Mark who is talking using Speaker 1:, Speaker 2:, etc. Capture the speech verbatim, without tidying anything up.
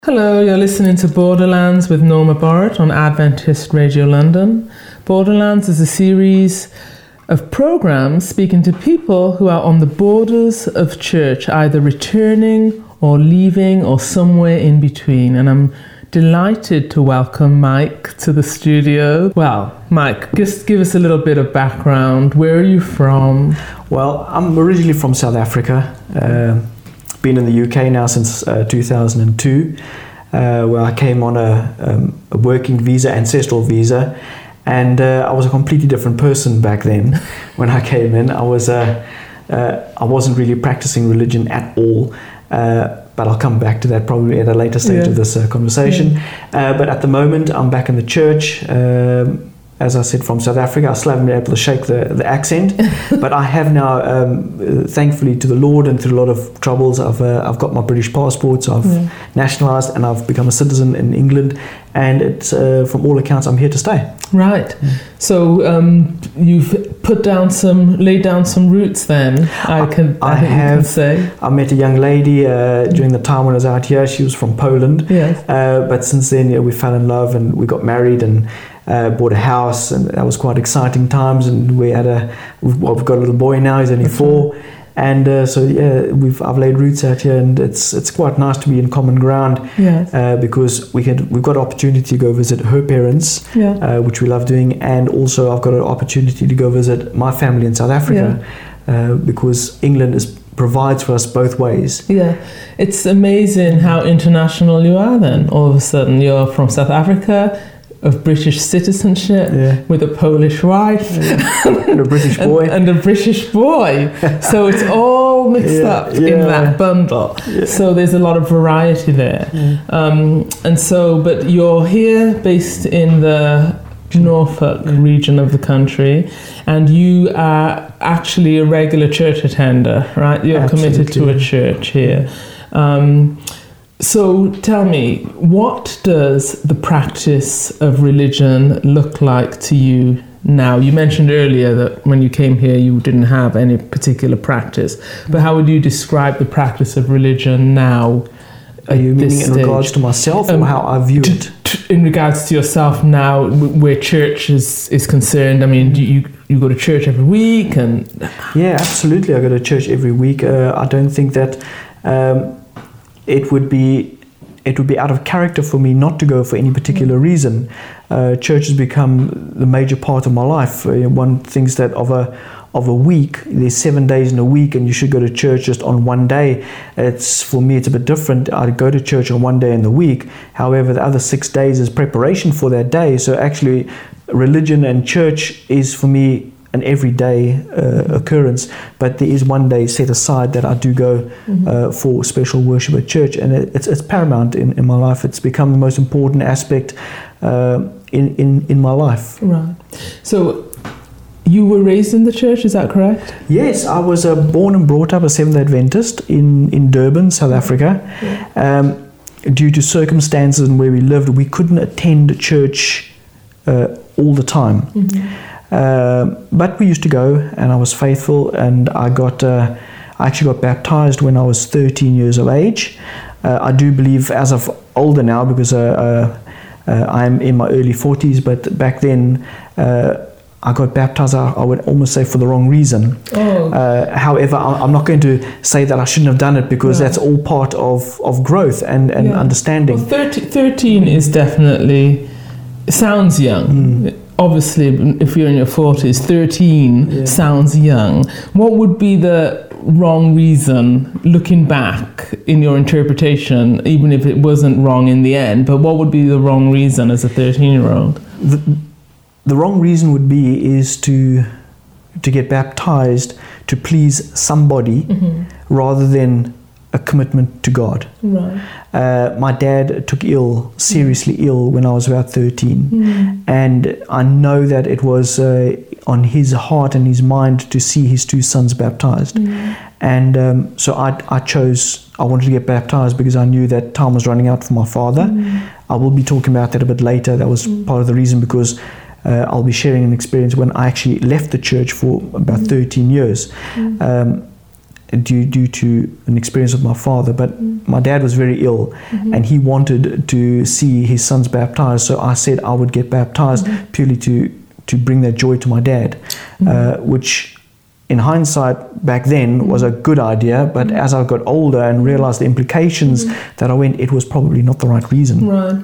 Speaker 1: Hello, you're listening to Borderlands with Norma Borrett on Adventist Radio London. Borderlands is a series of programs speaking to people who are on the borders of church, either returning or leaving or somewhere in between. And I'm delighted to welcome Mike to the studio. Well, Mike, just give us a little bit of background. Where are you from?
Speaker 2: Well, I'm originally from South Africa. Uh, been in the U K now since uh, two thousand two, uh, where I came on a, um, a working visa, ancestral visa, and uh, I was a completely different person back then. When I came in, I was uh, uh, I wasn't really practicing religion at all. Uh, but I'll come back to that probably at a later stage yeah. of this uh, conversation. Yeah. Uh, but at the moment, I'm back in the church. Um, As I said, from South Africa. I still haven't been able to shake the, the accent, but I have now, um, thankfully to the Lord and through a lot of troubles, I've uh, I've got my British passport, so I've yeah. nationalised and I've become a citizen in England, and it's uh, from all accounts I'm here to stay.
Speaker 1: Right. Mm. So um, you've put down some, laid down some roots. Then I can, I, I, I think have. You can say.
Speaker 2: I met a young lady uh, during the time when I was out here. She was from Poland.
Speaker 1: Yes.
Speaker 2: Uh, but since then, yeah, we fell in love and we got married and. Uh, bought a house, and that was quite exciting times. And we had a, we've, well, we've got a little boy now. He's only four, and uh, so yeah, we've I've laid roots out here, and it's it's quite nice to be in common ground.
Speaker 1: Yes.
Speaker 2: Uh, because we had we've got an opportunity to go visit her parents,
Speaker 1: yeah.
Speaker 2: uh, which we love doing, and also I've got an opportunity to go visit my family in South Africa, yeah. uh, because England is. Provides for us both ways.
Speaker 1: Yeah, it's amazing how international you are. Then all of a sudden you're from South Africa. Of British citizenship
Speaker 2: yeah.
Speaker 1: with a Polish wife
Speaker 2: yeah. and a British boy
Speaker 1: and, and a British boy, so it's all mixed
Speaker 2: yeah,
Speaker 1: up
Speaker 2: yeah.
Speaker 1: in that bundle.
Speaker 2: Yeah.
Speaker 1: So there's a lot of variety there,
Speaker 2: yeah.
Speaker 1: um, and so but you're here based in the Norfolk yeah. region of the country, and you are actually a regular church attender, right? You're
Speaker 2: Absolutely.
Speaker 1: Committed to a church here. Um, So tell me, what does the practice of religion look like to you now? You mentioned earlier that when you came here you didn't have any particular practice, but how would you describe the practice of religion now?
Speaker 2: Are you meaning in
Speaker 1: stage?
Speaker 2: regards to myself or um, how I view
Speaker 1: t-
Speaker 2: it?
Speaker 1: T- in regards to yourself now, where church is, is concerned. I mean, do you you go to church every week? And
Speaker 2: yeah, absolutely. I go to church every week. Uh, I don't think that... Um, It would be, it would be out of character for me not to go for any particular reason. Uh, church has become the major part of my life. Uh, one thinks that of a of a week, there's seven days in a week, and you should go to church just on one day. It's for me, it's a bit different. I go to church on one day in the week. However, the other six days is preparation for that day. So actually, religion and church is for me an everyday uh, occurrence, but there is one day set aside that I do go mm-hmm. uh, for special worship at church, and it, it's, it's paramount in, in my life. It's become the most important aspect uh, in, in, in my life.
Speaker 1: Right. So you were raised in the church, is that correct?
Speaker 2: Yes, I was uh, born and brought up a Seventh-day Adventist in, in Durban, South Africa.
Speaker 1: Yeah.
Speaker 2: Um, due to circumstances and where we lived, we couldn't attend church uh, all the time. Mm-hmm. Uh, but we used to go, and I was faithful, and I got, uh, I actually got baptized when I was thirteen years of age. Uh, I do believe, as of older now, because uh, uh, uh, I'm in my early forties, but back then uh, I got baptized, I, I would almost say, for the wrong reason.
Speaker 1: Oh.
Speaker 2: Uh, however, I, I'm not going to say that I shouldn't have done it, because no. that's all part of, of growth and, and
Speaker 1: yeah.
Speaker 2: understanding.
Speaker 1: Well, thirty, thirteen is definitely, sounds young. Mm. Obviously, if you're in your forties, thirteen yeah. sounds young. What would be the wrong reason, looking back in your interpretation, even if it wasn't wrong in the end, but what would be the wrong reason as a thirteen-year-old?
Speaker 2: The, the wrong reason would be is to to get baptized to please somebody mm-hmm. rather than a commitment to God.
Speaker 1: Right.
Speaker 2: Uh, my dad took ill, seriously mm. ill, when I was about thirteen.
Speaker 1: Mm.
Speaker 2: And I know that it was uh, on his heart and his mind to see his two sons baptized. Mm. And um, so I, I chose, I wanted to get baptized because I knew that time was running out for my father. Mm. I will be talking about that a bit later. That was mm. part of the reason, because uh, I'll be sharing an experience when I actually left the church for about mm. thirteen years. Mm. Um, due due to an experience with my father. But
Speaker 1: Mm-hmm.
Speaker 2: my dad was very ill,
Speaker 1: Mhm.
Speaker 2: and he wanted to see his sons baptized. So I said I would get baptized
Speaker 1: Mhm.
Speaker 2: purely to to bring that joy to my dad,
Speaker 1: Mhm.
Speaker 2: uh, which, in hindsight, back then was a good idea. But
Speaker 1: Mhm.
Speaker 2: as I got older and realized the implications
Speaker 1: Mhm.
Speaker 2: that I went, it was probably not the right reason.
Speaker 1: Right.